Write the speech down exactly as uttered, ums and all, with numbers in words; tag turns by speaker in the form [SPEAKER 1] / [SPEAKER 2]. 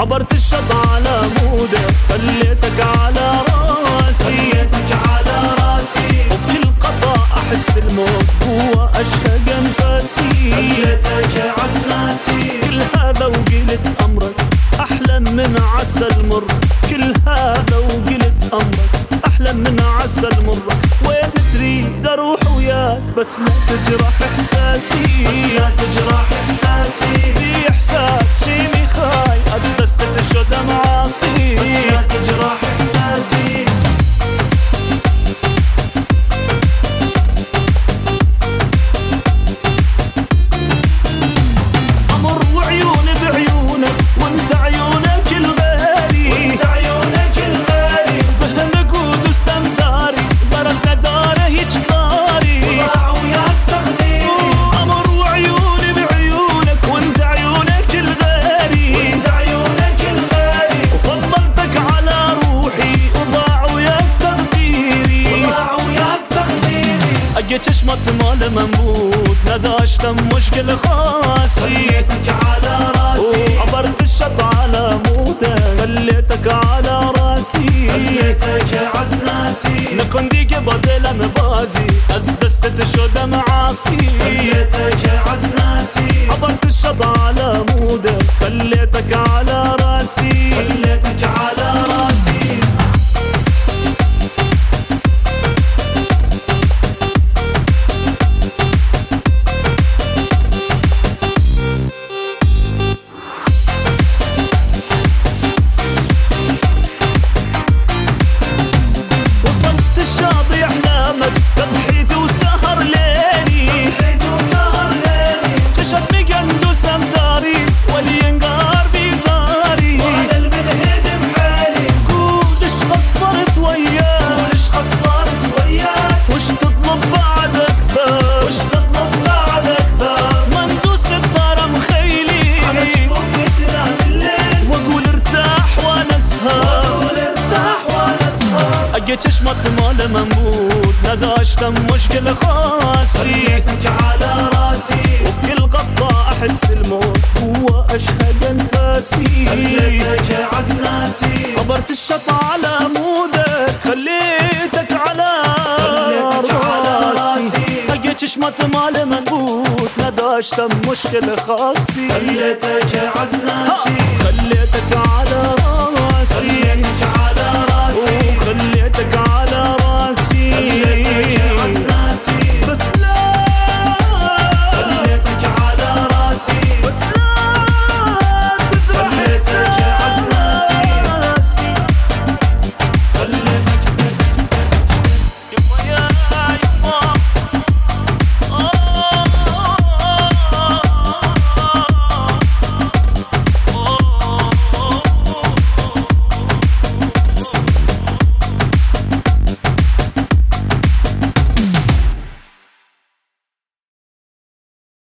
[SPEAKER 1] عبرت الشط على مودك خليتك على راسي
[SPEAKER 2] خليتك على راسي
[SPEAKER 1] وبكل قطع أحس الموت هو أشهق أنفاسي
[SPEAKER 2] خليتك عزناسي
[SPEAKER 1] كل هذا وقلت أمرك أحلى من عسل مر كل هذا وقلت أمرك أحلى من عسل مر وين تريد أروح وياك بس لا تجرح إحساسي
[SPEAKER 2] بس لا تجرح إحساسي
[SPEAKER 1] في إحساس شيني خاي أستستت شو دمعاصي
[SPEAKER 2] بس لا تجرح إحساسي
[SPEAKER 1] أمر وعيوني بعيونك وانت عيونك الغالي
[SPEAKER 2] وانت عيونك الغالي
[SPEAKER 1] بهالنقود والسنداري ضربنا داره يجكاري
[SPEAKER 2] وضاع وياك تقديري
[SPEAKER 1] أمر وعيوني بعيونك وانت عيونك الغالي
[SPEAKER 2] وانت عيونك الغالي
[SPEAKER 1] وفضلتك على روحي وضاع وياك تقديري
[SPEAKER 2] وضاع وياك تقديري
[SPEAKER 1] أجيت شمت مال منبوت نداشت مشكل خاصي
[SPEAKER 2] خليتك على راسي
[SPEAKER 1] وعبرت الشط على مودك خليتك على راسي
[SPEAKER 2] خليتك عزناسي
[SPEAKER 1] نكون ديك بدل مبازي أزدستت شو دمعاصي
[SPEAKER 2] خليتك عزناسي
[SPEAKER 1] عبرت الشط على مودك خليتك على راسي
[SPEAKER 2] خليتك على راسي
[SPEAKER 1] وصلت الشاطئ أحلامك تضحيت وسهر ليلي
[SPEAKER 2] ضحيت وسهر ليلي
[SPEAKER 1] كشفني قندوس أمداري والينقار بيزاري
[SPEAKER 2] وعلى المنهد بحالي
[SPEAKER 1] قول اش قصرت وياك
[SPEAKER 2] وليش قصرت وياك
[SPEAKER 1] وش تطلب بعد أكثر
[SPEAKER 2] وش تطلب بعد أكثر
[SPEAKER 1] مندوس الدار مخيلي
[SPEAKER 2] على جفوفتنا بالليل
[SPEAKER 1] واقول ارتاح وانا اسهر
[SPEAKER 2] وأقول ارتاح وأنا أسهر
[SPEAKER 1] اجيت شمت مال منبوت نداشت مشكل خاصي
[SPEAKER 2] خليتك على راسي
[SPEAKER 1] وبكل قطة احس الموت هو اشهق انفاسي
[SPEAKER 2] خليتك عزناسي
[SPEAKER 1] عبرت الشط على مودك خليتك على
[SPEAKER 2] خليتك على
[SPEAKER 1] راسي
[SPEAKER 2] راسي
[SPEAKER 1] اجيت شمت مال منبوت نداشت مشكل خاصي
[SPEAKER 2] خليتك عزناسي
[SPEAKER 1] خليتك على راسي
[SPEAKER 2] خليتك